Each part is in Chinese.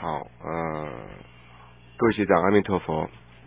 好，各位学长，阿弥陀佛。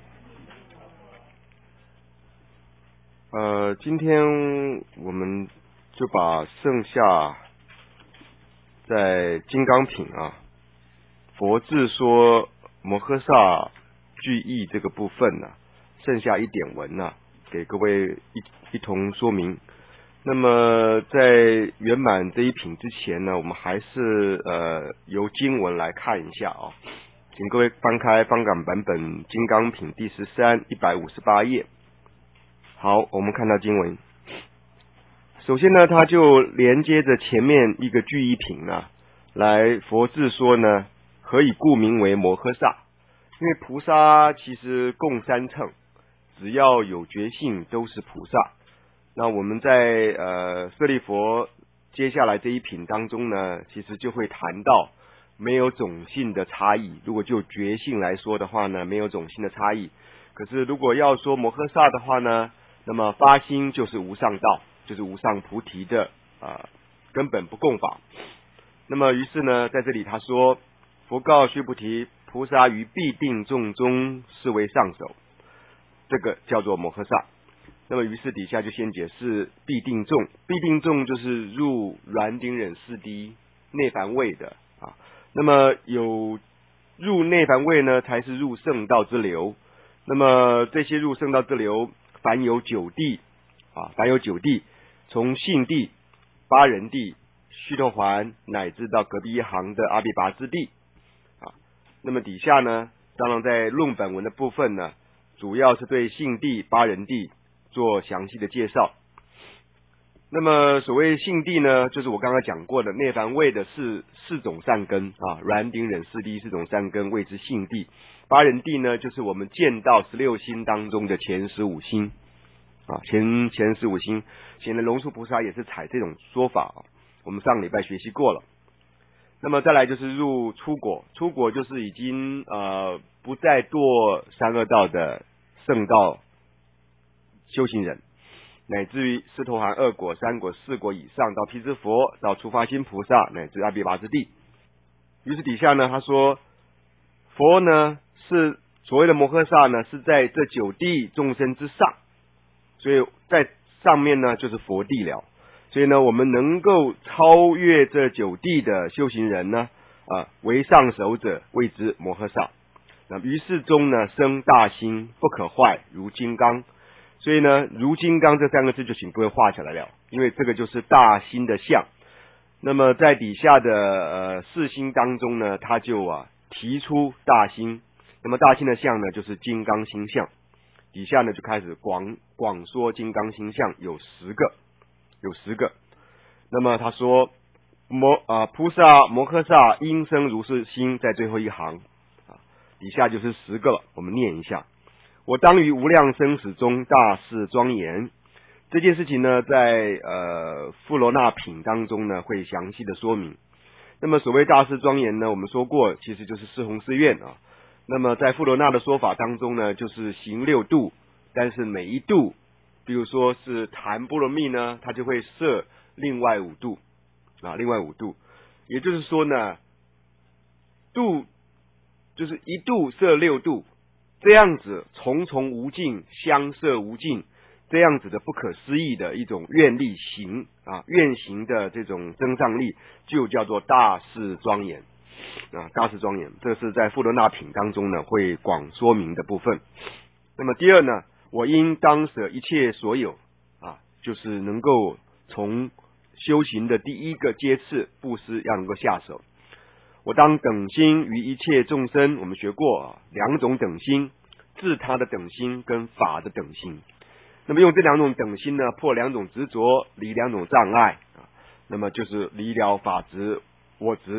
今天我们就把剩下在金刚品佛智说摩诃萨句义这个部分剩下一点文给各位一同说明。那么在圆满这一品之前呢，我们还是由经文来看一下请各位翻开方港版本金刚品第13 158页。好，我们看到经文。首先呢，它就连接着前面一个句义品来佛智说呢，何以故名为摩诃萨？因为菩萨其实共三乘，只要有觉性都是菩萨。那我们在舍利佛接下来这一品当中呢，其实就会谈到没有种性的差异。如果就觉性来说的话呢，没有种性的差异。可是如果要说摩诃萨的话呢，那么发心就是无上道，就是无上菩提的根本不共法。那么于是呢，在这里他说，佛告须菩提，菩萨于必定众中是为上首，这个叫做摩诃萨。那么于是底下就先解释必定众，必定众就是入煖顶忍四谛内凡位的那么有入内凡位呢，才是入圣道之流。那么这些入圣道之流，凡有9地凡有9地，从信地、八人地、须陀洹乃至到隔壁一行的阿鞞跋致地那么底下呢，当然在论本文的部分呢，主要是对信地、八人地做详细的介绍。那么所谓信地呢，就是我刚刚讲过的内凡位的四种善根煖顶忍四谛4种善根谓之信地。八人地呢，就是我们见到16星当中的前15星前15星。显然龙树菩萨也是采这种说法我们上礼拜学习过了。那么再来就是入出果，出果就是已经不再堕三恶道的圣道修行人，乃至于斯陀含2果、3果、4果以上，到辟支佛，到初发心菩萨，乃至阿鞞跋致地。于是底下呢，他说佛呢是所谓的摩诃萨呢，是在这9地众生之上，所以在上面呢就是佛地了。所以呢，我们能够超越这9地的修行人呢为上首者谓之摩诃萨。那于是中呢生大心，不可坏，如金刚。所以呢，如金刚这3个字就请各位画起来了，因为这个就是大心的相。那么在底下的4心当中呢，他就提出大心。那么大心的相呢，就是金刚心相。底下呢就开始广说金刚心相有10个。那么他说菩萨摩诃萨应生如是心，在最后一行底下就是10个了。我们念一下：我当于无量生死中大誓庄严。这件事情呢，在富罗那品当中呢会详细的说明。那么所谓大誓庄严呢，我们说过其实就是四弘誓愿那么在富罗那的说法当中呢，就是行6度，但是每一度比如说是檀波罗蜜呢，它就会设另外5度另外5度。也就是说呢，度就是一度设6度，这样子重重无尽，相摄无尽，这样子的不可思议的一种愿力行愿行的这种增上力，就叫做大誓庄严大誓庄严。这是在富罗那品当中呢会广说明的部分。那么第二呢，我应当舍一切所有就是能够从修行的第一个阶次布施要能够下手。我当等心于一切众生，我们学过2种等心，自他的等心跟法的等心。那么用这2种等心呢，破2种执着，离2种障碍那么就是离了法执、我执。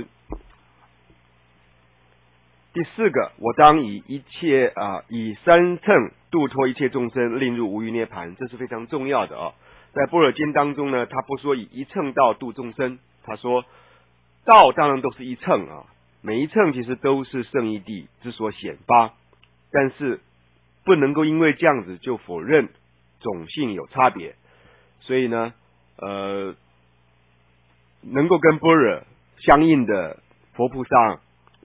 第4个，我当以一切以3乘度脱一切众生，令入无余涅盘。这是非常重要的在般若经当中呢，他不说以1乘道度众生，他说道当然都是1乘每一乘其实都是圣义谛之所显发，但是不能够因为这样子就否认种性有差别。所以呢能够跟般若相应的佛菩萨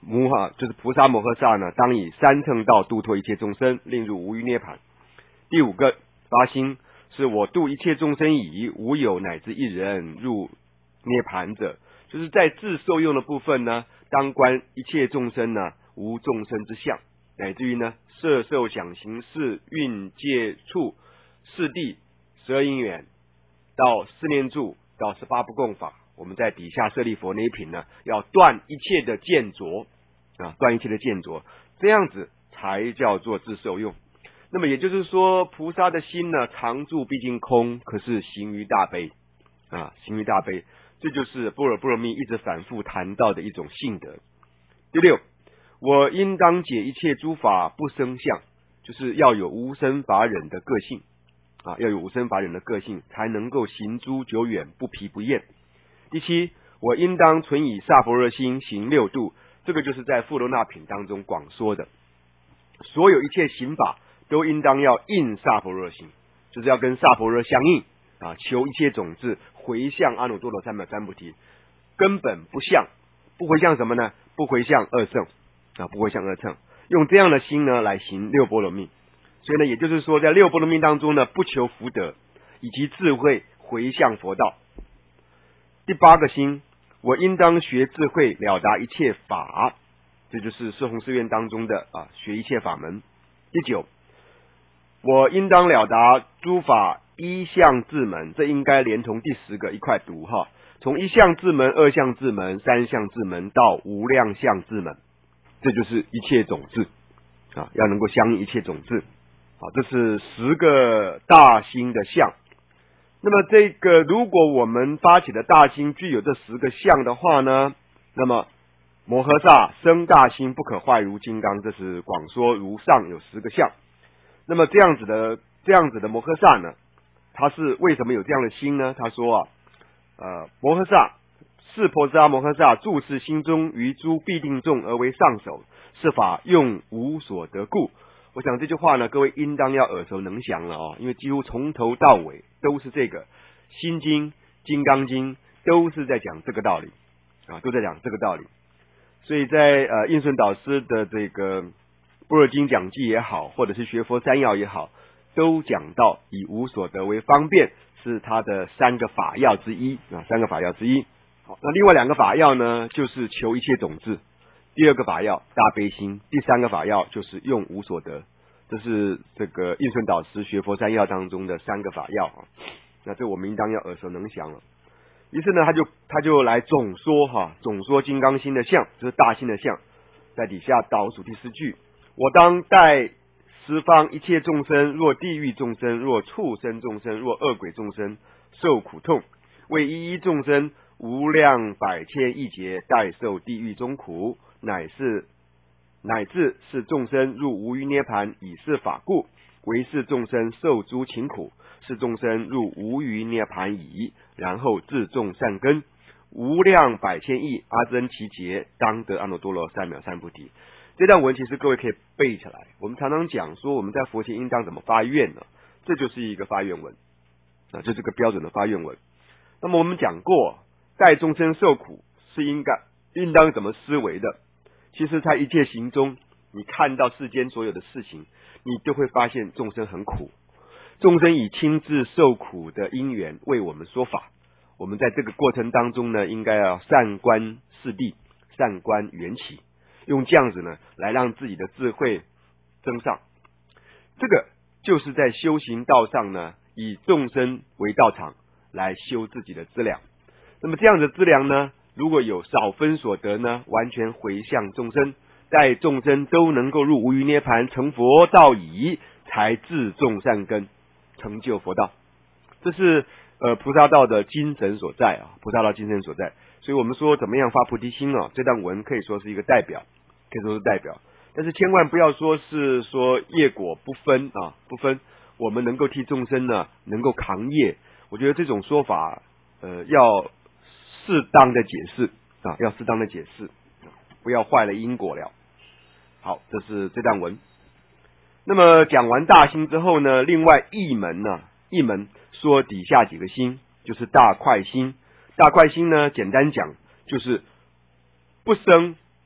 就是菩萨摩诃萨呢，当以三乘道度脱一切众生，令入无余涅盘。第五个发心是我度一切众生已，无有乃至一人入涅盘者，就是在自受用的部分呢，当观一切众生呢无众生之相，乃至于呢色受想行识蕴界处四谛12因缘到四念住到18不共法，我们在底下舍利佛那一品呢，要断一切的见着断一切的见着，这样子才叫做自受用。那么也就是说，菩萨的心呢，常住毕竟空，可是行于大悲行于大悲，这就是般若波罗蜜一直反复谈到的一种性德。第六，我应当解一切诸法不生相，就是要有无生法忍的个性要有无生法忍的个性，才能够行诸久远，不疲不厌。第七，我应当存以萨婆若心行六度，这个就是在富罗那品当中广说的，所有一切行法都应当要应萨婆若心，就是要跟萨婆若相应求一切种子回向阿耨多罗三藐三菩提，根本不向，不回向什么呢？不回向二乘不回向二乘，用这样的心呢来行六波罗蜜。所以呢，也就是说，在六波罗蜜当中呢，不求福德以及智慧，回向佛道。第八个心，我应当学智慧，了达一切法，这就是四弘誓愿当中的学一切法门。第九，我应当了达诸法一相智门，这应该连同第10个一块读从一相智门、二相智门、三相智门到无量相智门，这就是一切种智要能够相应一切种智这是10个大心的相。那么这个如果我们发起的大心具有这10个相的话呢，那么摩诃萨生大心不可坏如金刚，这是广说如上有10个相。那么这样子的摩诃萨呢，他是为什么有这样的心呢？他说摩诃萨是婆萨摩诃萨住持心中于诸必定众而为上首，是法用无所得故。我想这句话呢，各位应当要耳熟能详了因为几乎从头到尾都是这个心经、金刚经都是在讲这个道理都在讲这个道理。所以在印顺导师的这个般若经讲记也好，或者是学佛三要也好，都讲到以无所得为方便，是他的3个法要之一3个法要之一。好，那另外2个法要呢，就是求一切种子。第2个法要大悲心，第3个法要就是用无所得。这是这个印顺导师学佛三要当中的3个法要那这我们应当要耳熟能详了。于是呢，他就来总说金刚心的相，就是大心的相，在底下倒数第4句，我当待十方一切众生，若地狱众生，若畜生众生，若恶鬼众生，受苦痛，为一一众生无量百千亿劫代受地狱中苦，乃至是众生入无余涅盘，以是法故，为是众生受诸勤苦，是众生入无余涅盘矣，然后自种善根，无量百千亿阿僧祇劫，当得阿耨多罗三藐三菩提。这段文其实各位可以背起来。我们常常讲说我们在佛前应当怎么发愿呢？这就是一个发愿文这是个标准的发愿文。那么我们讲过，待众生受苦是应当怎么思维的？其实在一切行中，你看到世间所有的事情，你就会发现众生很苦，众生以亲自受苦的因缘为我们说法。我们在这个过程当中呢，应该要善观四谛，善观缘起，用这样子呢来让自己的智慧增上。这个就是在修行道上呢，以众生为道场来修自己的资粮。那么这样的资粮呢，如果有少分所得呢，完全回向众生，待众生都能够入无余涅盘成佛道矣，才自种善根，成就佛道。这是菩萨道的精神所在菩萨道精神所在。所以我们说怎么样发菩提心这段文可以说是一个代表，但是千万不要说是说业果不分不分，我们能够替众生呢能够扛业。我觉得这种说法要适当的解释要适当的解释，不要坏了因果了。好，这是这段文。那么讲完大心之后呢，另外一门说底下几个心，就是大快心。大快心呢，简单讲就是不生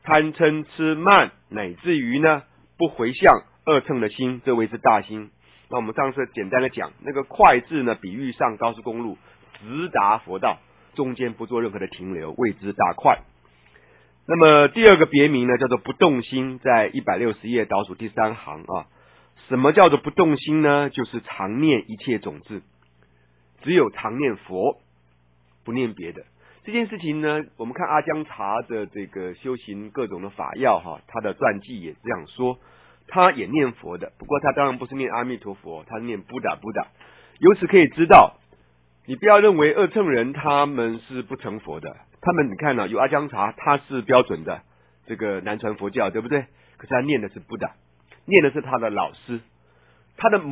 贪嗔痴慢，乃至于呢不回向恶乘的心，这谓之大心。那我们上次简单的讲，那个快字呢，比喻上高速公路直达佛道，中间不做任何的停留，谓之大快。那么第二个别名呢，叫做不动心，在160页倒数第3行啊。什么叫做不动心呢？就是常念一切种子，只有常念佛，不念别的。这件事情呢，我们看阿姜查的这个修行各种的法要哈，他的传记也这样说，他也念佛的，不过他当然不是念阿弥陀佛，他念布达。由此可以知道，你不要认为二乘人他们是不成佛的，他们你看呢，有阿姜查，他是标准的这个南传佛教，对不对？可是他念的是布达，念的是他的老师，他的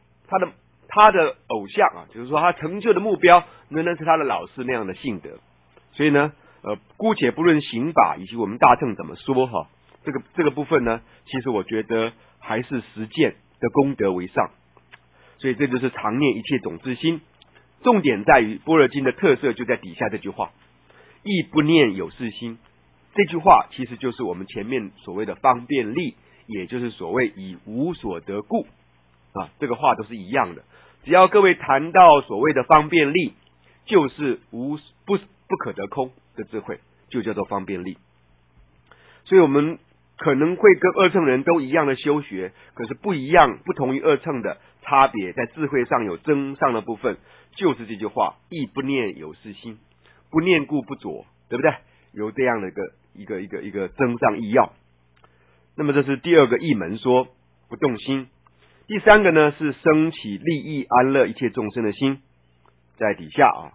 偶像啊，就是说他成就的目标仍然是他的老师那样的性德。所以呢，姑且不论刑法以及我们大乘怎么说哈，这个部分呢，其实我觉得还是实践的功德为上。所以这就是常念一切种子心。重点在于般若经的特色就在底下这句话，亦不念有事心。这句话其实就是我们前面所谓的方便力，也就是所谓以无所得故啊，这个话都是一样的。只要各位谈到所谓的方便力，就是不可得空的智慧，就叫做方便力。所以我们可能会跟二乘人都一样的修学，可是不一样，不同于二乘的差别，在智慧上有增上的部分，就是这句话，亦不念有事心，不念故不着，对不对？有这样的一个增上意要。那么这是第二个义门说不动心。第三个呢是升起利益安乐一切众生的心，在底下啊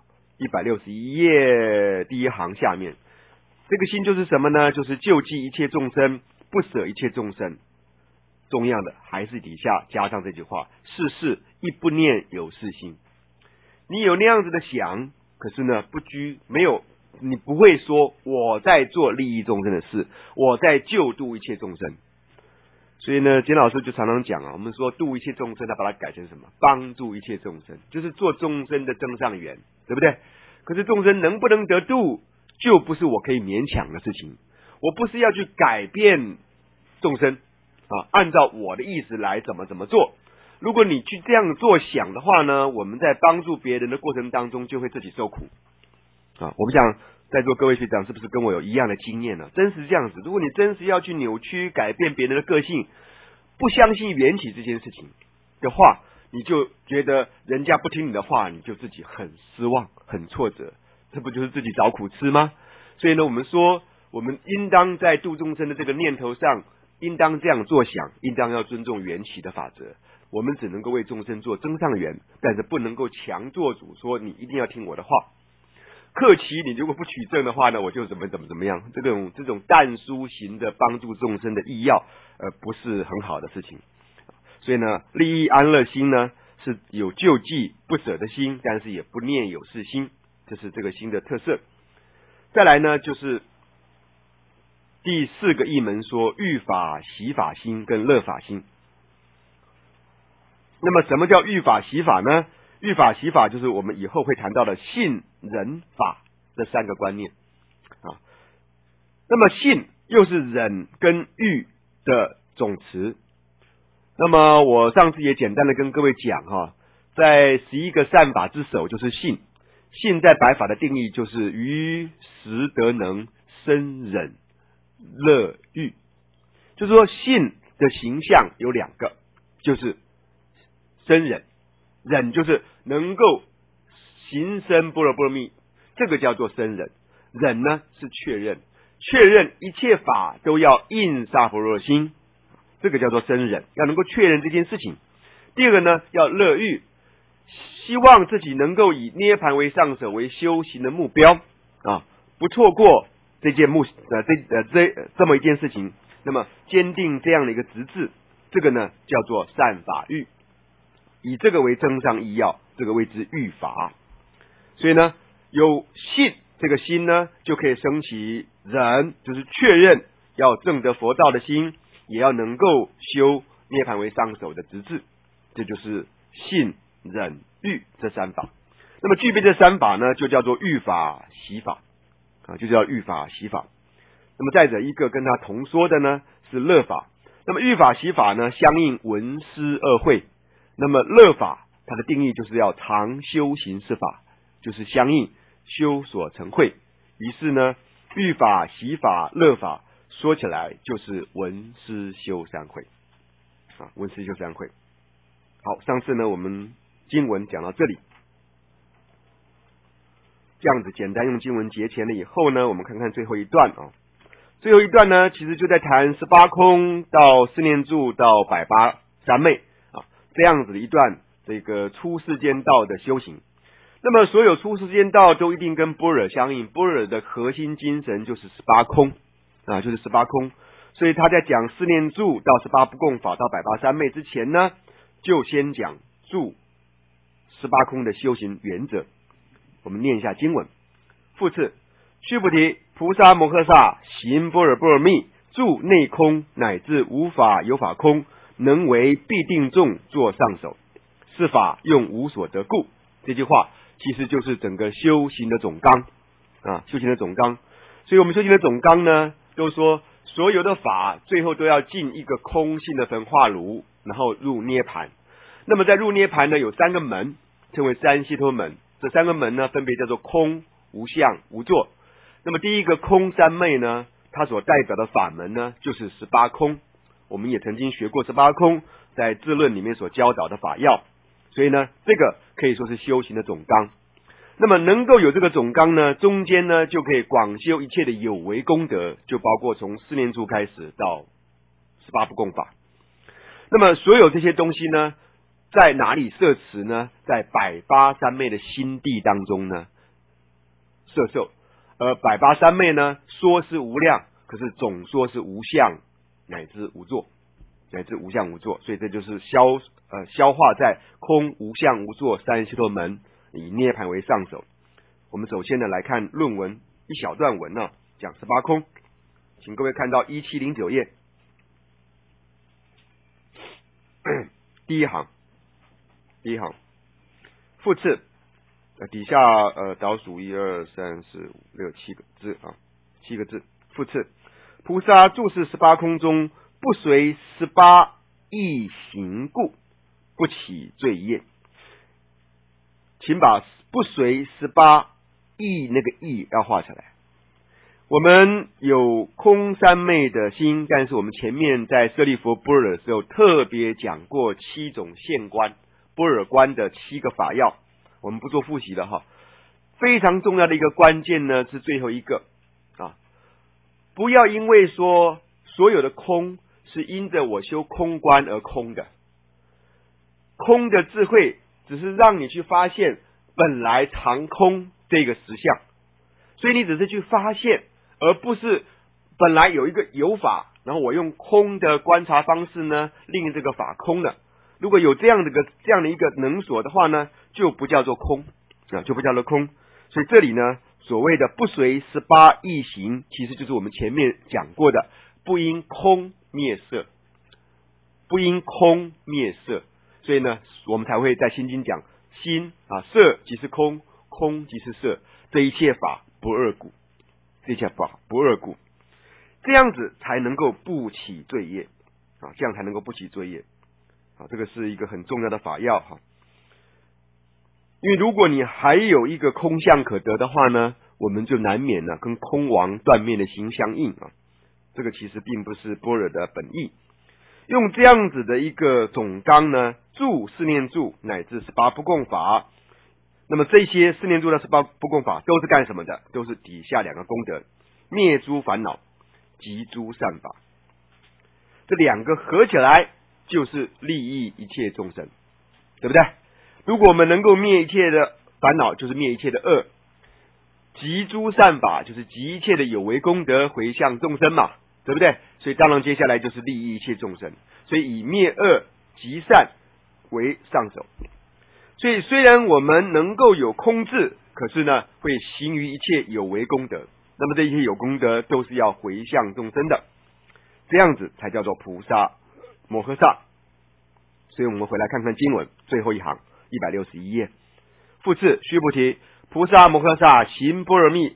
161页第1行下面，这个心就是什么呢？就是救济一切众生，不舍一切众生。重要的还是底下加上这句话，世事亦不念有事心。你有那样子的想，可是呢没有，你不会说我在做利益众生的事，我在救度一切众生。所以呢，简老师就常常讲啊，我们说度一切众生，他把它改成什么？帮助一切众生，就是做众生的增上缘，对不对？可是众生能不能得度，就不是我可以勉强的事情。我不是要去改变众生啊，按照我的意思来怎么做。如果你去这样做想的话呢，我们在帮助别人的过程当中就会自己受苦啊。我不想在座各位学长是不是跟我有一样的经验呢？真是这样子。如果你真是要去扭曲改变别人的个性，不相信缘起这件事情的话，你就觉得人家不听你的话，你就自己很失望很挫折，这不就是自己找苦吃吗？所以呢，我们说我们应当在度众生的这个念头上应当这样做想，应当要尊重缘起的法则。我们只能够为众生做增上缘，但是不能够强做主，说你一定要听我的话。克期你如果不取证的话呢，我就怎么样。这种但书型的帮助众生的意要，不是很好的事情。所以呢，利益安乐心呢是有救济不舍的心，但是也不念有事心，这是这个心的特色。再来呢，就是第4个义门说欲法喜法心跟乐法心。那么什么叫欲法喜法呢？欲法喜法就是我们以后会谈到的信忍法这3个观念啊。那么信又是忍跟欲的总词。那么我上次也简单的跟各位讲哈，在11个善法之首就是信。信在白法的定义就是于实得能生忍乐欲，就是说信的形象有2个，就是生忍，忍就是能够行深般若波罗蜜，这个叫做生忍。忍呢是确认一切法都要应萨婆若心，这个叫做生忍，要能够确认这件事情。第二个呢，要乐欲，希望自己能够以涅盘为上首为修行的目标啊，不错过这么一件事情，那么坚定这样的一个直至，这个呢叫做善法欲，以这个为增上意要，这个谓之欲法。所以呢，有信这个心呢，就可以升起忍，就是确认要证得佛道的心，也要能够修涅盘为上首的直至，这就是信忍欲这3法。那么具备这3法呢，就叫做欲法喜法啊，就叫欲法喜法。 那么再者一个跟他同说的呢是乐法。那么欲法习法呢相应文思二会。那么乐法它的定义就是要常修行是法，就是相应修所成慧。于是呢欲法习法乐法说起来就是文思修三会啊，文思修三会。好，上次呢我们经文讲到这里，这样子简单用经文结前了以后呢，我们看看最后一段啊。最后一段呢，其实就在谈18空到四念住到百八三昧啊，这样子的一段这个出世间道的修行。那么所有出世间道都一定跟般若相应，般若的核心精神就是18空啊，就是18空。所以他在讲四念住到18不共法到百八三昧之前呢，就先讲住18空的修行原则。我们念一下经文。复次，须菩提，菩萨摩诃萨行般若波罗蜜，住内空乃至无法有法空，能为必定众作上首，是法用无所得故。这句话其实就是整个修行的总纲啊，修行的总纲。所以我们修行的总纲呢，都说所有的法最后都要进一个空性的焚化炉，然后入涅盘。那么在入涅盘呢，有3个门，称为三解脱门。这3个门呢，分别叫做空、无相、无作。那么第一个空三昧呢，它所代表的法门呢，就是18空。我们也曾经学过18空，在智论里面所教导的法要。所以呢，这个可以说是修行的总纲。那么能够有这个总纲呢，中间呢就可以广修一切的有为功德，就包括从四念住开始到18不共法。那么所有这些东西呢，在哪里摄持呢？在百八三昧的心地当中呢摄受。而百八三昧呢，说是无量，可是总说是无相乃至无作，乃至无相无作。所以这就是消化在空无相无作三解脱门，以涅盘为上首。我们首先呢来看论文一小段文呢，讲18空，请各位看到1709页第一行，复次，底下倒数1、2、3、4、5、6、7个字啊，7个字。复次，菩萨住世18空中，不随18意行故，不起罪业。请把不随18意那个意要画起来。我们有空三昧的心，但是我们前面在舍利弗般若的时候特别讲过7种现观，般若观的7个法要，我们不做复习了哈。非常重要的一个关键呢是最后一个啊，不要因为说所有的空是因着我修空观而空的，空的智慧只是让你去发现本来常空这个实相，所以你只是去发现，而不是本来有一个有法，然后我用空的观察方式呢令这个法空了。如果有这样的一个能所的话呢，就不叫做空啊，就不叫做空。所以这里呢所谓的不随18意行，其实就是我们前面讲过的不因空灭色，不因空灭色。所以呢我们才会在心经讲心啊，色即是空，空即是色，这一切法不二故，这一切法不二故，这样子才能够不起罪业啊，这样才能够不起罪业啊，这个是一个很重要的法要哈。因为如果你还有一个空相可得的话呢，我们就难免呢跟空王断灭的心相应啊，这个其实并不是般若的本意。用这样子的一个总纲呢，住四念住乃至18不共法，那么这些四念住的18不共法都是干什么的？都是底下2个功德，灭诸烦恼，集诸善法。这2个合起来就是利益一切众生，对不对？如果我们能够灭一切的烦恼，就是灭一切的恶；集诸善法，就是集一切的有为功德回向众生嘛，对不对？所以当然接下来就是利益一切众生，所以以灭恶集善为上首。所以虽然我们能够有空智，可是呢会行于一切有为功德，那么这些有功德都是要回向众生的，这样子才叫做菩萨摩诃萨。所以我们回来看看经文最后一行161页。复次，须菩提，菩萨摩诃萨行般若蜜，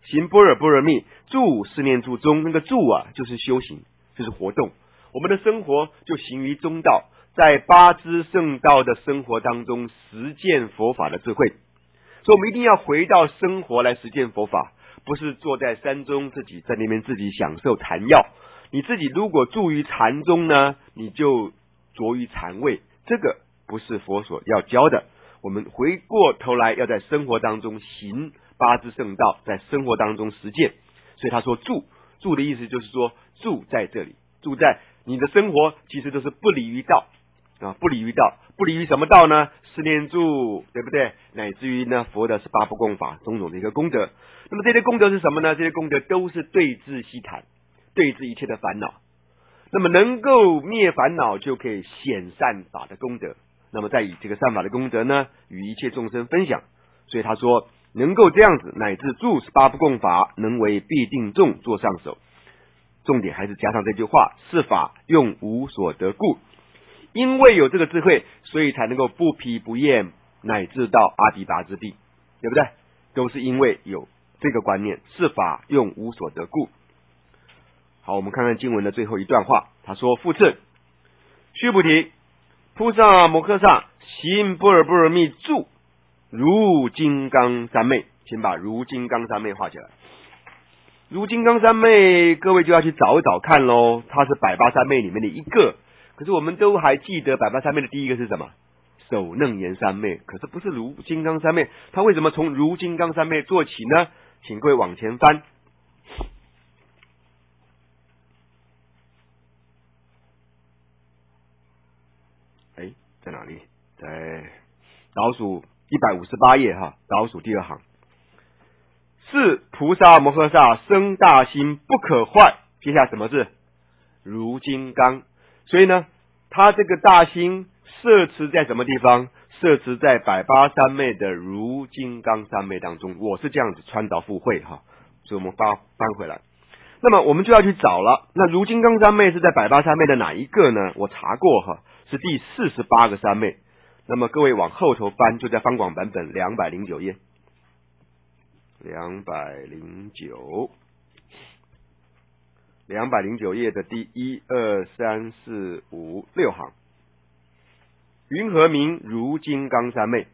行般若波罗蜜，住四念处中。那个住啊，就是修行，就是活动。我们的生活就行于中道，在八支圣道的生活当中实践佛法的智慧。所以我们一定要回到生活来实践佛法，不是坐在山中自己在那边自己享受禅药。你自己如果住于禅中呢，你就着于禅位，这个不是佛所要教的。我们回过头来要在生活当中行八支圣道，在生活当中实践。所以他说住的意思就是说住在这里，住在你的生活其实都是不离于道啊，不离于道，不离于什么道呢？四念住，对不对？乃至于呢佛的18不共法种种的一个功德。那么这些功德是什么呢？这些功德都是对治悉檀，对治一切的烦恼。那么能够灭烦恼，就可以显善法的功德。那么再以这个善法的功德呢，与一切众生分享。所以他说，能够这样子，乃至住18不共法，能为必定众做上首。重点还是加上这句话：是法用无所得故。因为有这个智慧，所以才能够不疲不厌，乃至到阿底跋之地，对不对？都是因为有这个观念，是法用无所得故。好，我们看看经文的最后一段话，他说：复次，须菩提，菩萨摩诃萨行般若波罗蜜住如金刚三昧。请把如金刚三昧画起来。如金刚三昧，各位就要去找一找看咯，它是108三昧里面的一个。可是我们都还记得108三昧的第一个是什么？首楞严三昧。可是不是如金刚三昧，它为什么从如金刚三昧做起呢？请各位往前翻。在哪里？在倒数158页哈，倒数第2行。是菩萨摩诃萨生大心不可坏。接下来什么字？如金刚。所以呢，他这个大心摄持在什么地方？摄持在108三昧的如金刚三昧当中。我是这样子穿凿附会哈，所以我们翻回来。那么我们就要去找了。那如金刚三昧是在108三昧的哪一个呢？我查过哈，是第48个三昧。那么各位往后头翻，就在方广版本209页。209页的第1、2、3、4、5、6行。云何名如金刚三昧？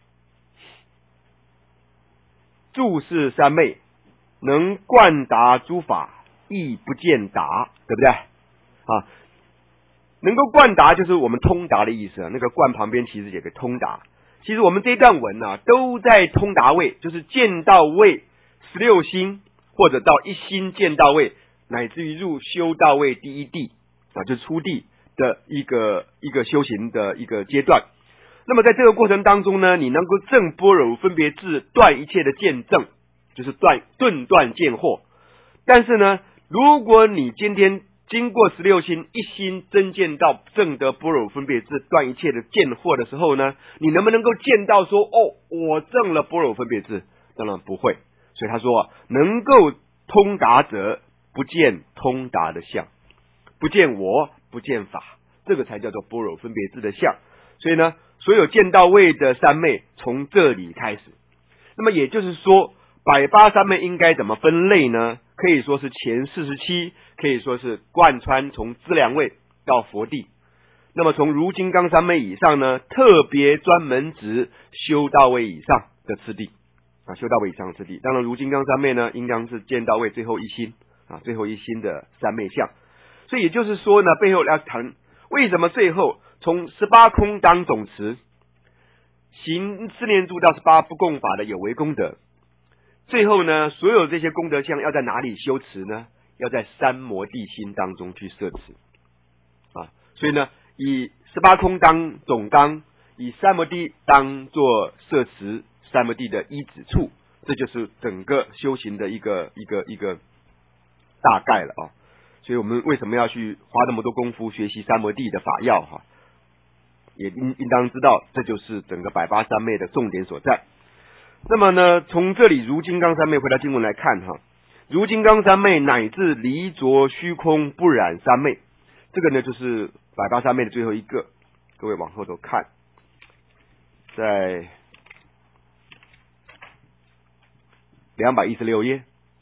住是三昧，能贯达诸法，亦不见达，对不对啊？能够贯达就是我们通达的意思啊，那个贯旁边其实有个通达。其实我们这一段文啊，都在通达位，就是见到位16心，或者到一心见到位，乃至于入修道位第一地啊，就是初地的一个修行的一个阶段。那么在这个过程当中呢，你能够证般若分别智，断一切的见证，就是顿断见惑。但是呢，如果你今天经过16心一心真见到证得般若分别智，断一切的见惑的时候呢，你能不能够见到说我证了般若分别智？当然不会。所以他说能够通达者，不见通达的相，不见我，不见法，这个才叫做般若分别智的相。所以呢，所有见到位的三昧从这里开始。那么也就是说108三昧应该怎么分类呢？可以说是前47，可以说是贯穿从资粮位到佛地。那么从如金刚三昧以上呢，特别专门指修道位以上的次第啊，修道位以上的次第。当然如金刚三昧呢，应当是见到位最后一心啊，最后一心的三昧相。所以也就是说呢，背后要谈为什么最后从18空当总持，行四念住到18不共法的有为功德。最后呢，所有这些功德相要在哪里修持呢？要在三摩地心当中去摄持啊。所以呢，以18空当总纲，以三摩地当做摄持三摩地的依止处，这就是整个修行的一个大概了啊。所以我们为什么要去花那么多功夫学习三摩地的法要哈？也应当知道，这就是整个108三昧的重点所在。那么呢，从这里如金刚三昧回到经文来看哈，如金刚三昧乃至离着虚空不染三昧，这个呢就是108三昧的最后一个。各位往后头看，在216页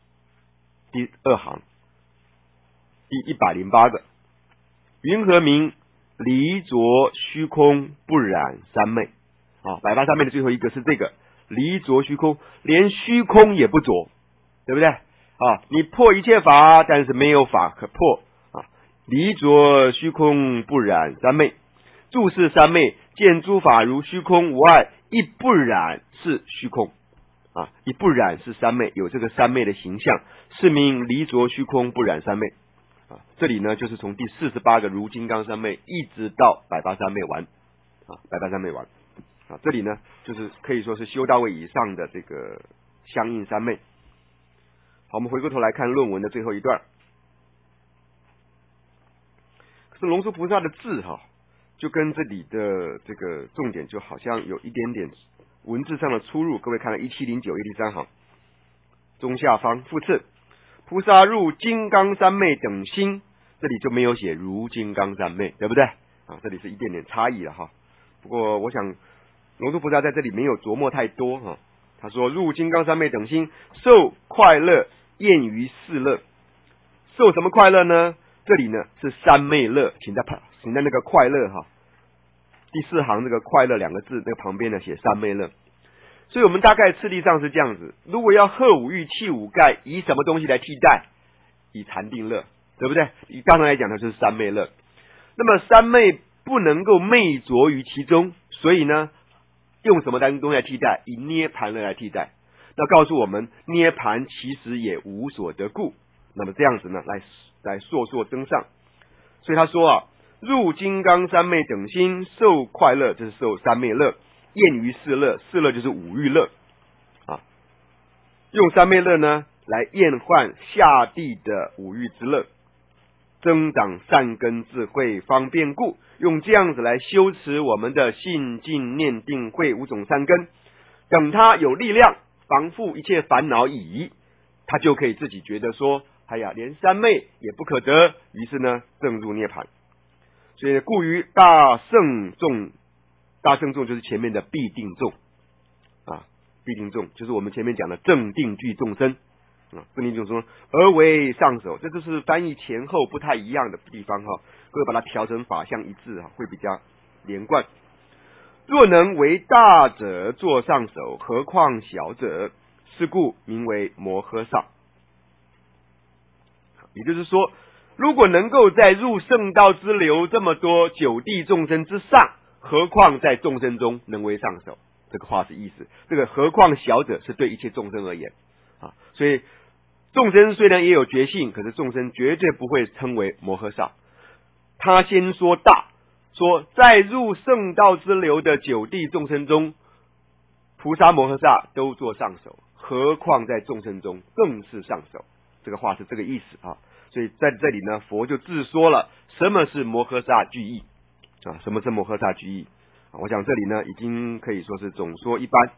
第2行第108个，云何名？离着虚空不染三昧。百八三昧的最后一个是这个，离着虚空，连虚空也不着，对不对？你破一切法，但是没有法可破离着虚空不染三昧，注释三昧，见诸法如虚空无碍，亦不染是虚空亦不染是三昧，有这个三昧的形象，是名离着虚空不染三昧这里呢就是从第48个如金刚三昧一直到百八三昧完百八三昧完这里呢就是可以说是修到位以上的这个相应三昧。好，我们回过头来看论文的最后一段。可是龙树菩萨的字就跟这里的这个重点就好像有一点点文字上的出入。各位看了1709页第3行中下方复次，菩萨入金刚三昧等心，这里就没有写如金刚三昧，对不对这里是一点点差异了不过我想龙树菩萨在这里没有琢磨太多他说入金刚三昧等心，受快乐厌于世乐。受什么快乐呢？这里呢是三昧乐，请在那个快乐第4行这个快乐2个字那个旁边呢写三昧乐。所以我们大概次第上是这样子，如果要贺五欲气五盖，以什么东西来替代？以禅定乐，对不对？以刚才来讲的就是三昧乐。那么三昧不能够昧着于其中，所以呢用什么东西来替代？以涅盘乐来替代。那告诉我们涅盘其实也无所得故，那么这样子呢来烁烁增上。所以他说入金刚三昧等心，受快乐，这是受三昧乐，厌于世乐，世乐就是五欲乐用三昧乐呢来厌患下地的五欲之乐，增长善根智慧方便故，用这样子来修持我们的信静念定慧5种善根，等他有力量防覆一切烦恼已，他就可以自己觉得说连三昧也不可得，于是呢正入涅盘。所以故于大圣众就是前面的必定众必定众就是我们前面讲的正定具众生正定众生而为上首，这就是翻译前后不太一样的地方各位把它调成法相一致会比较连贯。若能为大者做上首，何况小者？是故名为摩诃萨。也就是说，如果能够在入圣道之流这么多九地众生之上，何况在众生中能为上首？这个话是意思，这个何况小者是对一切众生而言所以众生虽然也有觉性，可是众生绝对不会称为摩诃萨。他先说大，说在入圣道之流的九地众生中，菩萨摩诃萨都做上首，何况在众生中更是上首。这个话是这个意思所以在这里呢，佛就自说了什么是摩诃萨具义什么是摩诃萨具义我想这里呢已经可以说是总说一般。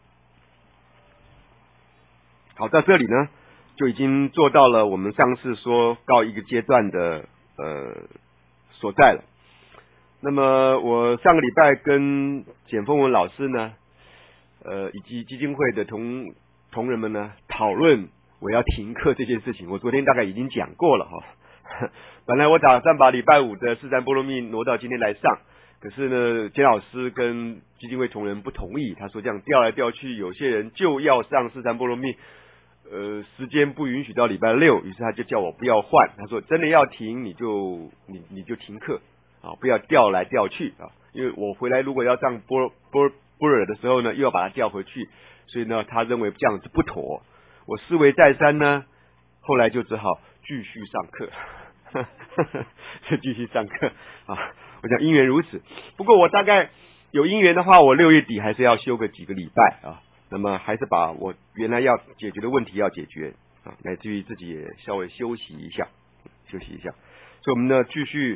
好，在这里呢就已经做到了我们上次说告一个阶段的所在了。那么我上个礼拜跟简凤文老师呢以及基金会的同仁们呢讨论我要停课这件事情，我昨天大概已经讲过了本来我打算把礼拜5的四三波罗蜜挪到今天来上，可是呢简老师跟基金会同仁不同意，他说这样调来调去，有些人就要上四三波罗蜜时间不允许到礼拜6，于是他就叫我不要换，他说真的要停你就停课不要调来调去因为我回来如果要上般若的时候呢又要把它调回去，所以呢他认为这样子不妥。我思维再三呢，后来就只好继续上课就继续上课我想因缘如此。不过我大概有因缘的话，我6月底还是要休个几个礼拜那么还是把我原来要解决的问题要解决乃至于自己也稍微休息一下。所以我们呢继续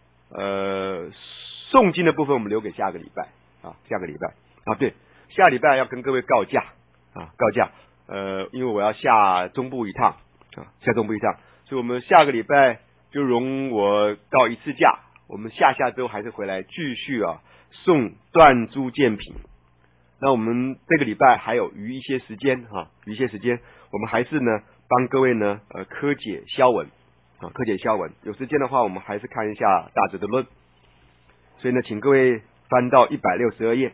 诵经的部分我们留给下个礼拜下个礼拜对，下礼拜要跟各位告假因为我要下中部一趟所以我们下个礼拜就容我告一次假，我们下周还是回来继续诵断诸见品。那我们这个礼拜还有余一些时间我们还是呢帮各位呢科解消文啊，科解消文。有时间的话，我们还是看一下大智度论。所以呢，请各位翻到162页，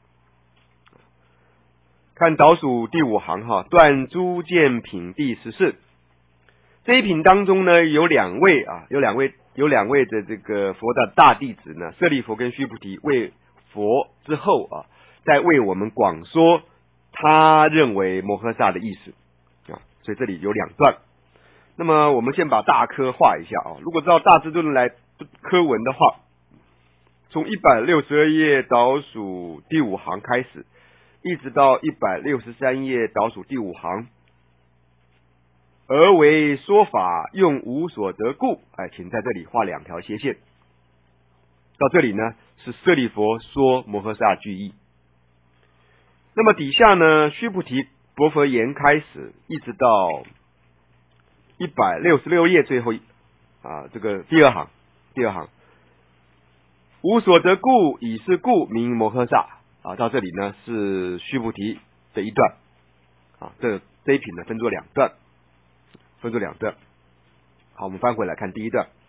看倒数第5行哈，断诸见品第14。这一品当中呢，有两位的这个佛的大弟子呢，舍利弗跟须菩提为佛之后啊，在为我们广说他认为摩诃萨的意思啊，所以这里有2段。那么我们先把大科画一下啊，如果照大智度论来科文的话，从162页倒数第5行开始，一直到163页倒数第5行。而为说法用无所得故，请在这里画2条斜线。到这里呢，是舍利弗说摩诃萨句意。那么底下呢，须菩提薄佛言开始，一直到166页最后这个第二行，无所得故，以是故名摩诃萨到这里呢是须菩提的一段这一品呢分作2段。好，我们翻回来看第一段。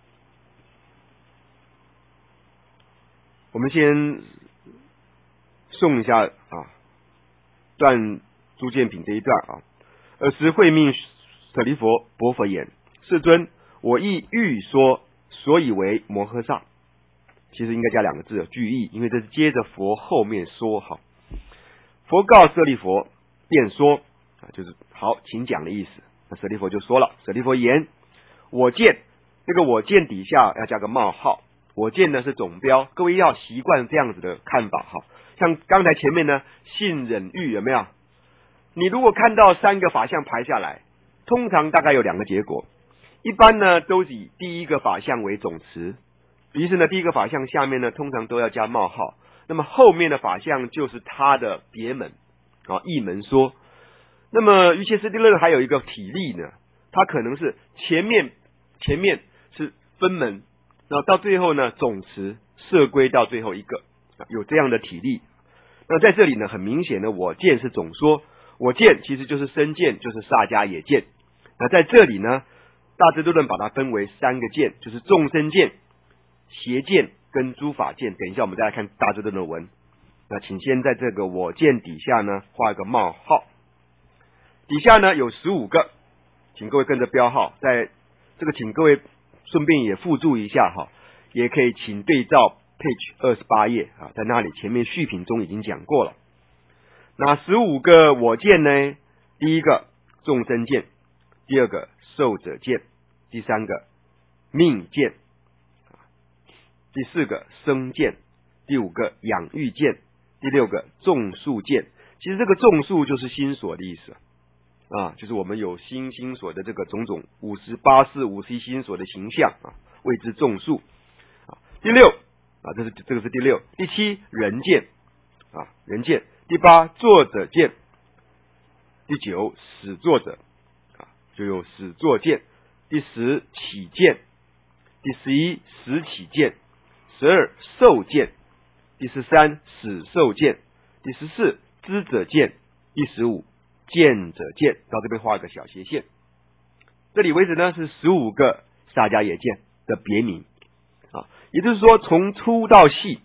我们先诵一下断诸见品这一段尔时会命舍利弗薄佛言：世尊，我亦欲说，所以为摩诃萨。其实应该加2个字句意，因为这是接着佛后面说。好，佛告舍利弗，便说就是好，请讲的意思。那舍利弗就说了，舍利弗言：我见，这个我见底下要加个冒号，我见呢是总标，各位要习惯这样子的看法像刚才前面呢信忍欲有没有？你如果看到3个法相排下来，通常大概有2个结果，一般呢都是以第一个法相为总词，于是呢第一个法相下面呢通常都要加冒号，那么后面的法相就是它的别门译门说。那么瑜伽师地论还有一个体例呢，它可能是前面是分门，然后到最后呢总词摄归到最后一个，有这样的体例。那在这里呢很明显的我见是总说，我见其实就是身见，就是萨迦也见。那在这里呢大智度论把它分为3个见，就是众生见、邪见跟诸法见。等一下我们再来看大智度论文。那请先在这个我见底下呢画一个冒号，底下呢有15个，请各位跟着标号，在这个请各位顺便也附注一下也可以请对照 page 28页在那里前面续品中已经讲过了。那15个我见呢，第一个众生见，第二个寿者见，第3个命见，第4个生见，第5个养育见，第6个众数见。其实这个众数就是心所的意思就是我们有心所的这个种种58世51心所的形象谓之众数第6这个是第6。第7人见人见。第8作者见。第9始作者就有始作见。第10起见。第11始起见。12受见。第13始受见。第14知者见。第15见者见。到这边画一个小斜线，这里为止呢是15个萨迦也见的别名也就是说从粗到细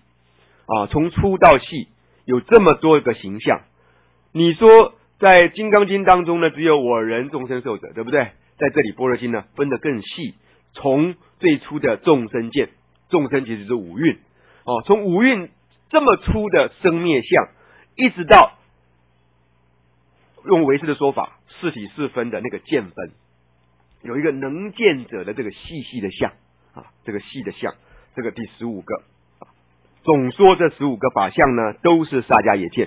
有这么多个形象。你说在金刚经当中呢只有我人众生寿者，对不对？在这里般若经呢分得更细，从最初的众生见，众生其实是五蕴从五蕴这么粗的生灭相，一直到用唯识的说法四体四分的那个见分，有一个能见者的这个细的相这个细的相，这个第15个总说这15个法相呢都是萨迦也见，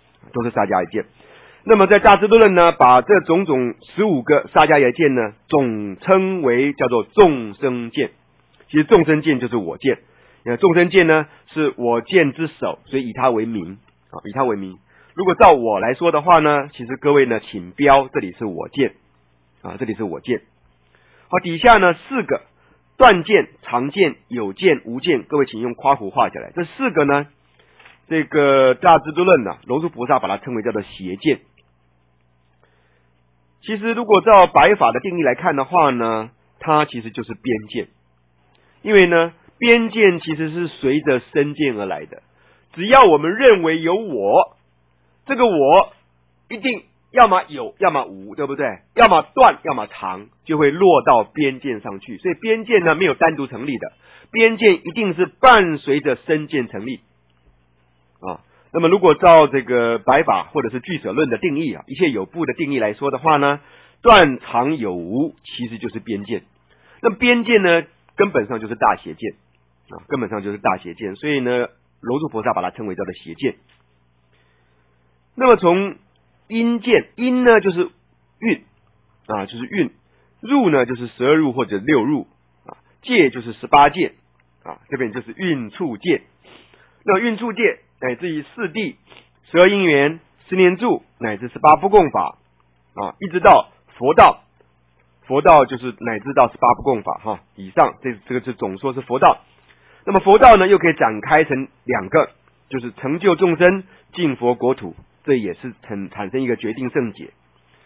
那么在大智度论呢把这种种15个萨迦也见呢总称为叫做众生见。其实众生见就是我见，众生见呢是我见之首，所以以它为名如果照我来说的话呢，其实各位呢请标这里是我见这里是我见。好，底下呢4个断见、常见、有见、无见，各位请用夸弧画下来。这4个呢这个大智度论龙树菩萨把它称为叫做邪见。 其实如果照白法的定义来看的话呢，它其实就是边见。因为呢，边见其实是随着身见而来的，只要我们认为有我，这个我一定要么有要么无，对不对？要么断要么长，就会落到边见上去。所以边见呢没有单独成立的，边见一定是伴随着身见成立啊。那么如果照这个白法或者是俱舍论的定义啊，一切有部的定义来说的话呢，断常有无其实就是边见。那边见呢根本上就是大邪见啊，根本上就是大邪见，所以呢楼主菩萨把它称为叫做邪见。那么从因见，因呢就是运啊，就是运；入呢就是12入或者6入啊，界就是18界啊，这边就是运处界。那么运处界乃至于四谛、12因缘、10年住乃至18不共法啊，一直到佛道，佛道就是乃至到18不共法哈，以上这个是总说是佛道。那么佛道呢又可以展开成两个，就是成就众生进佛国土，这也是产生一个决定胜解。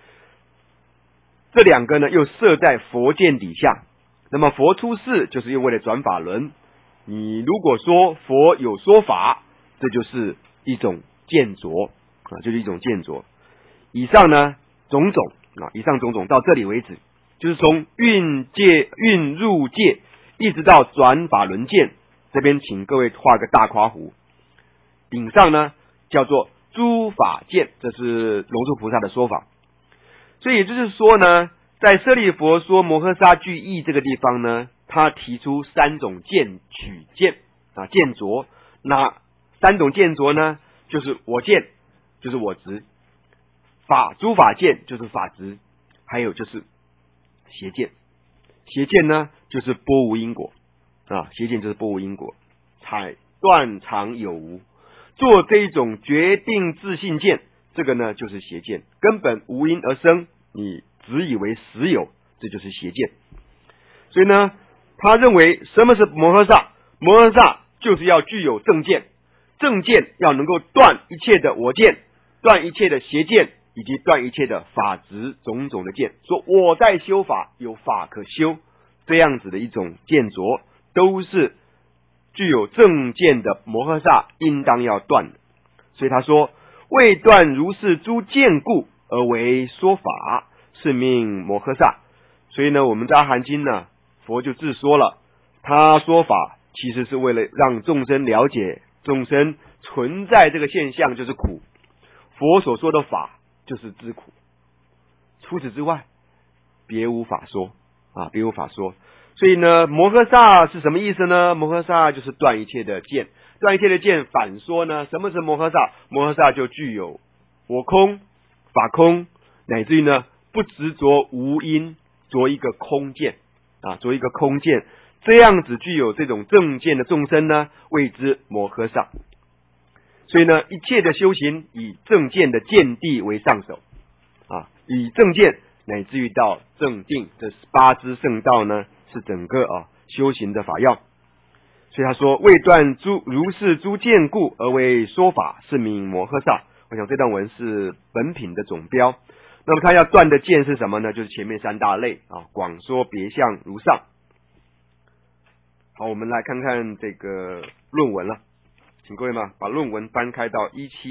这两个呢又设在佛见底下。那么佛出世就是又为了转法轮，你如果说佛有说法，这就是一种见着啊，就是一种见着。以上呢种种啊，以上种种到这里为止，就是从运界、运入界一直到转法轮见，这边请各位画个大括弧，顶上呢叫做诸法见，这是龙树菩萨的说法。所以也就是说呢，在舍利佛说摩诃萨具义这个地方呢，他提出3种见取见啊，见着。那3种见着呢，就是我见，就是我执；诸法见就是法执，还有就是邪见。邪见呢，就是波无因果啊，邪见就是波无因果，采断常有无，做这一种决定自信见，这个呢就是邪见，根本无因而生，你只以为实有，这就是邪见。所以呢，他认为什么是摩诃萨？摩诃萨就是要具有正见，正见要能够断一切的我见，断一切的邪见，以及断一切的法执种种的见。说我在修法，有法可修，这样子的一种见着，都是具有正见的摩诃萨应当要断的。所以他说，未断如是诸见故而为说法，是名摩诃萨。所以呢，我们在阿含经呢，佛就自说了，他说法其实是为了让众生了解众生存在这个现象就是苦，佛所说的法就是知苦，除此之外别无法说啊，别无法说。所以呢，摩诃萨是什么意思呢？摩诃萨就是断一切的见，断一切的见反说呢，什么是摩诃萨？摩诃萨就具有我空、法空，乃至于呢不执着无因，着一个空见啊，着一个空见，这样子具有这种正见的众生呢，谓之摩诃萨。所以呢，一切的修行以正见的见地为上手啊，以正见乃至于到正定，这18支圣道呢是整个修行的法要。所以他说，未断如是诸见故而为说法，是名摩诃萨。我想这段文是本品的总标。那么他要断的见是什么呢？就是前面3大类啊，广说别相如上。好，我们来看看这个论文了，请各位嘛把论文翻开到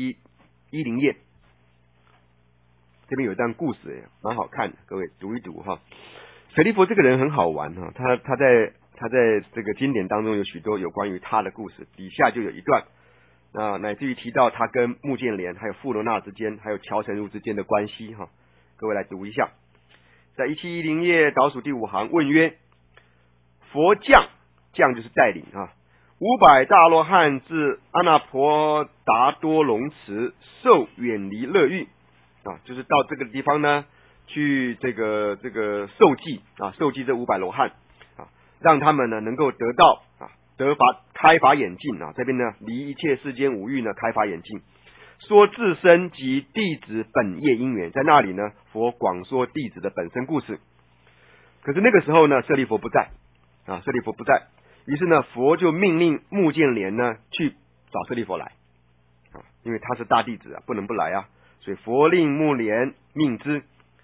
1710页，这边有一段故事蛮好看的，各位读一读哈。舍利弗这个人很好玩哈，他在这个经典当中有许多有关于他的故事，底下就有一段乃至于提到他跟目犍连还有富罗那之间还有乔成如之间的关系哈，各位来读一下。在1710页倒数第5行问曰：佛降就是带领500大罗汉至阿那婆达多龙池，受远离乐欲就是到这个地方呢去这个受记受记这500罗汉让他们呢能够得到得法开法眼净这边呢离一切世间五欲呢开法眼净，说自身及弟子本业因缘。在那里呢，佛广说弟子的本身故事。可是那个时候呢，舍利弗不在舍利弗不在，于是呢，佛就命令目犍连呢去找舍利弗来因为他是大弟子不能不来所以佛令目连命之。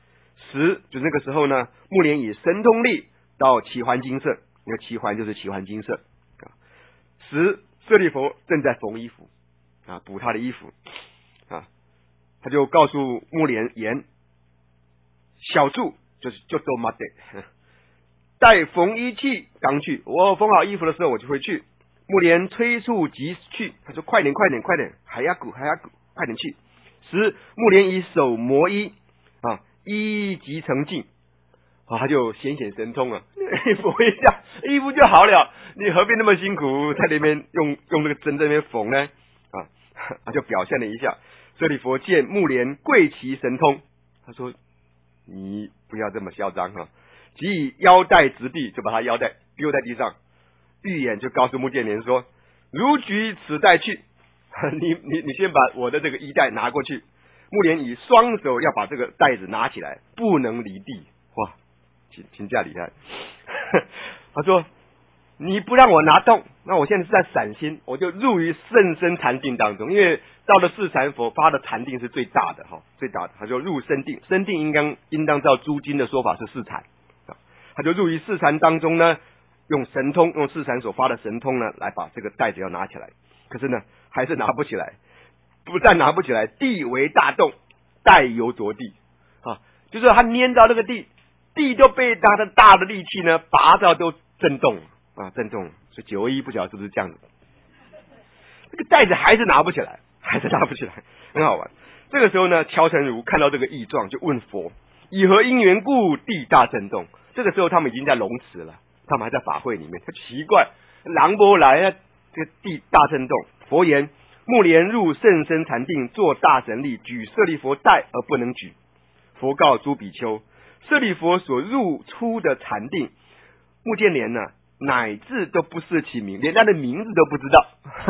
就那个时候呢，目连以神通力到齐桓金舍，那个齐桓就是齐桓金舍。舍利弗正在缝衣服补他的衣服他就告诉目连言：小住就做马得，带缝衣器刚去，我缝好衣服的时候我就会去。目连催促即去，他说快点，还要鼓，快点去。目连以手磨衣衣即成净他就显神通了，缝一下衣服就好了，你何必那么辛苦在那边用那个针在那边缝呢他就表现了一下。舍利弗见目连贵其神通，他说你不要这么嚣张即以腰带直地，就把他腰带丢在地上，预言就告诉目犍连说：如举此带去，你先把我的这个衣带拿过去。目连以双手要把这个袋子拿起来，不能离地。哇，请假厉害他说你不让我拿动，那我现在是在闪心，我就入于甚深禅定当中，因为到了四禅佛发的禅定是最大的最大的，他就入深定，深定应当照诸经的说法是四禅他就入于四禅当中呢，用神通，用四禅所发的神通呢，来把这个袋子要拿起来，可是呢还是拿不起来，不但拿不起来，地为大动，带犹着地就是他粘到那个地都被他的大的力气呢拔到都震动震动，所以921不晓得是不是这样子，这个袋子还是拿不起来，很好玩。这个时候呢，乔成儒看到这个异状，就问佛：以何因缘故地大震动？这个时候他们已经在龙池了，他们还在法会里面，他奇怪，狼波来这个地大震动。佛言：目连入甚深禅定，作大神力，举舍利弗带而不能举。佛告诸比丘：舍利弗所入出的禅定，目犍连呢乃至都不识其名，连他的名字都不知道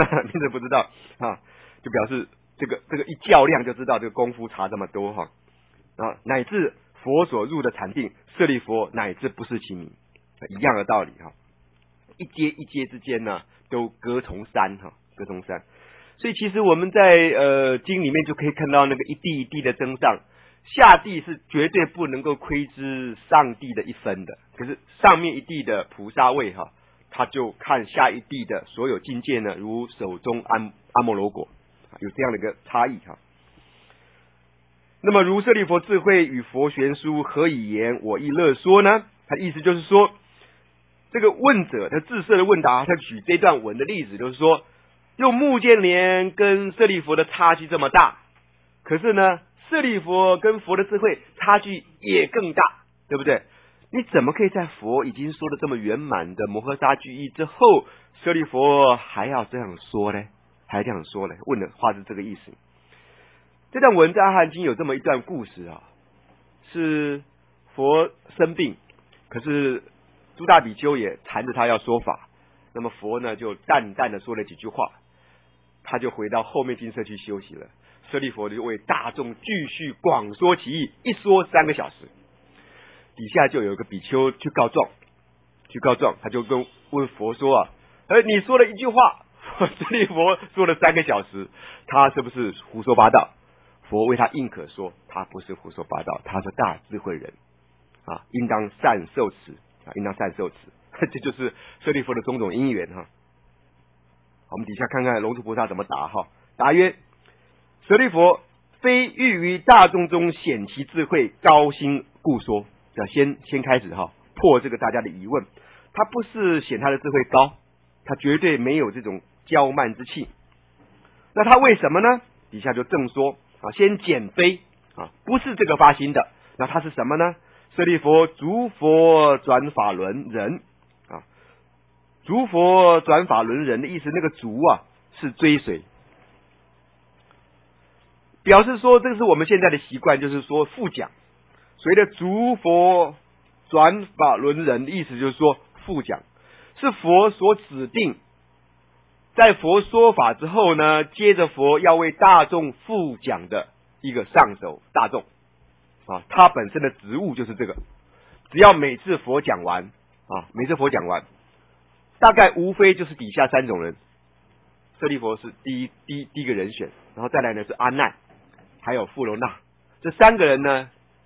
就表示这个一较量就知道这个功夫差这么多乃至佛所入的禅定，舍利弗乃至不识其名，一样的道理一阶一阶之间呢都隔重山所以其实我们在经里面就可以看到那个一地一地的增上，下地是绝对不能够窥知上地的一分的，可是上面一地的菩萨位他就看下一地的所有境界呢，如手中阿摩罗果，有这样的一个差异那么如舍利弗智慧与佛玄殊，何以言我亦乐说呢？他意思就是说，这个问者他自设的问答，他举这段文的例子，就是说用目犍连跟舍利弗的差距这么大，可是呢舍利弗跟佛的智慧差距也更大，对不对？你怎么可以在佛已经说的这么圆满的摩诃萨句意之后，舍利弗还要这样说呢？问的话是这个意思。这段文在阿含经有这么一段故事是佛生病，可是诸大比丘也缠着他要说法，那么佛呢就淡淡的说了几句话，他就回到后面精舍去休息了。舍利弗就为大众继续广说其意，一说3个小时。底下就有一个比丘去告状，他就问佛说你说了一句话，舍利弗说了3个小时，他是不是胡说八道？佛为他应可说，他不是胡说八道，他是大智慧人应当善受持这就是舍利弗的种种因缘我们底下看看龙树菩萨怎么答答曰：舍利弗非欲于大众中显其智慧，高兴故说。先开始破这个大家的疑问，他不是显他的智慧高，他绝对没有这种骄慢之气。那他为什么呢？底下就正说先减非不是这个发心的，那他是什么呢？舍利弗逐佛转法轮人逐佛转法轮人的意思，那个逐是追随，表示说这个是我们现在的习惯，就是说复讲。随着逐佛转法轮人的意思就是说复讲，是佛所指定，在佛说法之后呢，接着佛要为大众复讲的一个上首大众他本身的职务就是这个，只要每次佛讲完大概无非就是底下3种人，舍利弗是第一个人选，然后再来呢是阿难还有富罗那，这3个人呢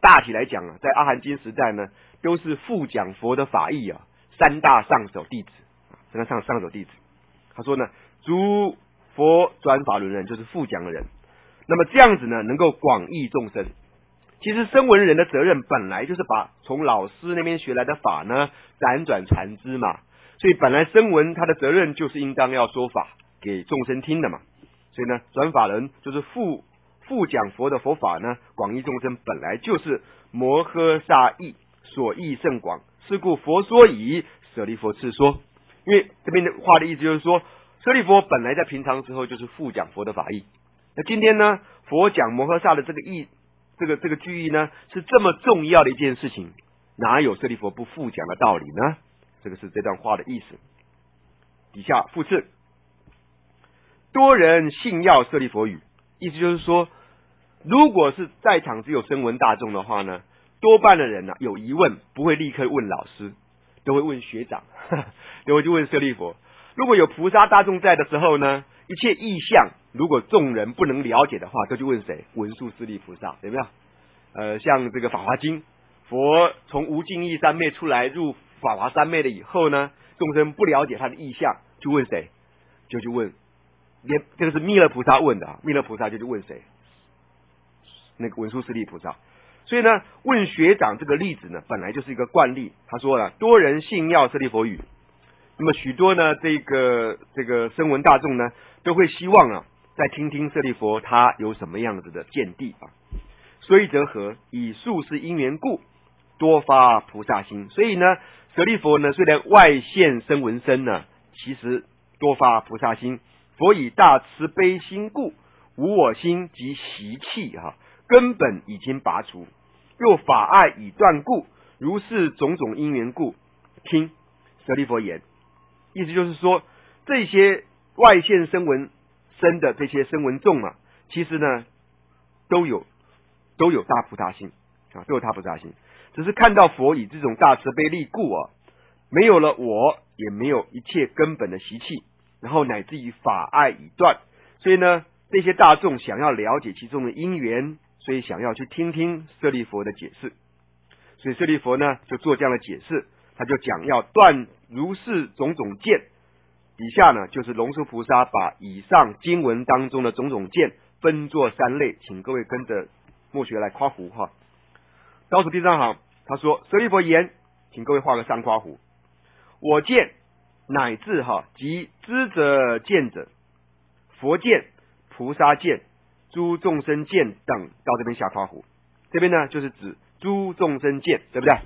大体来讲啊，在阿含经时代呢，都是复讲佛的法义啊，三大上首弟子，上首弟子。他说呢，诸佛转法轮人就是复讲的人，那么这样子呢，能够广益众生。其实声闻人的责任本来就是把从老师那边学来的法呢，辗转传之嘛，所以本来声闻他的责任就是应当要说法给众生听的嘛，所以呢，转法轮就是复讲佛的佛法呢，广益众生本来就是摩诃萨义，所义甚广，是故佛说以舍利弗次说。因为这边的话的意思就是说，舍利弗本来在平常时候就是复讲佛的法义，那今天呢，佛讲摩诃萨的这个义，这个句意呢，是这么重要的一件事情，哪有舍利弗不复讲的道理呢？这个是这段话的意思。底下复次，多人信要舍利弗语，意思就是说，如果是在场只有声闻大众的话呢，多半的人呢，有疑问不会立刻问老师，都会问学长，都会去问舍利弗。如果有菩萨大众在的时候呢，一切意象如果众人不能了解的话，都去问谁？文殊师利菩萨，有没有？像这个法华经，佛从无尽意三昧出来入法华三昧了以后呢，众生不了解他的意象，就问谁？就去问，这个是弥勒菩萨问的，弥勒菩萨就去问谁？那个文殊师利菩萨。所以呢，问学长这个例子呢，本来就是一个惯例。他说了，多人信要舍利弗语。那么许多呢，这个声闻大众呢，都会希望啊，再听听舍利弗他有什么样子的见地啊。所以则何？以数世因缘故，多发菩萨心。所以呢，舍利弗呢，虽然外现声闻身呢，其实多发菩萨心。佛以大慈悲心故，无我心及习气根本已经拔除。又法爱已断故，如是种种因缘故，听舍利弗言。意思就是说，这些外现声闻身的这些声闻众啊，其实呢都有大菩萨心啊，都有大菩萨心，只是看到佛以这种大慈悲力故啊，没有了我，也没有一切根本的习气，然后乃至于法爱已断，所以呢，这些大众想要了解其中的因缘，所以想要去听听舍利弗的解释，所以舍利弗呢就做这样的解释，他就讲要断如是种种见。底下呢就是龙树菩萨把以上经文当中的种种见分作三类，请各位跟着默学来夸胡哈。倒数第三行，他说舍利弗言，请各位画个三夸胡。我见乃至即知者见者，佛见、菩萨见、诸众生见等，到这边下夸胡。这边呢就是指诸众生见，对不对？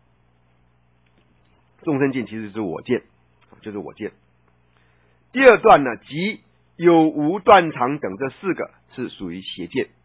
众生见其实是我见，就是我见。第二段呢，即有无断常等这四个是属于邪见。